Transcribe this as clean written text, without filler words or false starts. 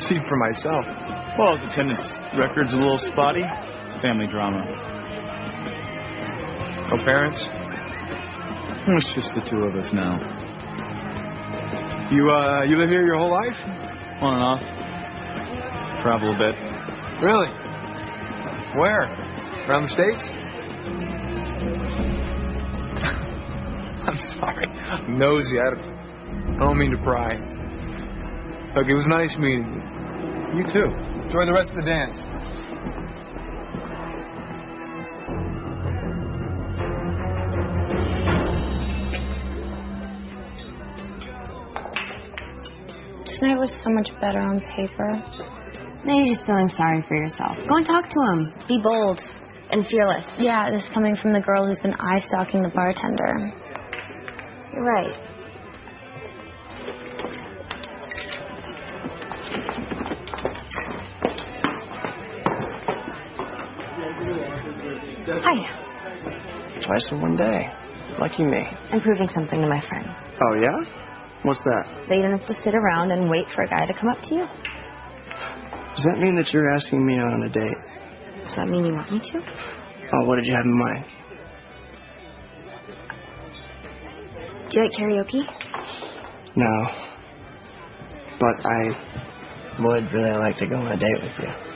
see for myself. Well, his attendance record's a little spotty. Family drama. No parents? It's just the two of us now. You live here your whole life? On and off. Travel a bit. Really? Where? Around the States? I'm sorry. I'm nosy. I don't mean to pry. Look, it was nice meeting you. You too. Enjoy the rest of the dance. Tonight was so much better on paper. Now you're just feeling sorry for yourself. Go and talk to him. Be bold and fearless. Yeah, this is coming from the girl who's been eye-stalking the bartender. You're right. Hi. Twice in one day. Lucky me. I'm proving something to my friend. Oh, yeah? What's that? That you don't have to sit around and wait for a guy to come up to you. Does that mean that you're asking me out on a date? Does that mean you want me to? Oh, what did you have in mind? Do you like karaoke? No. But I would really like to go on a date with you.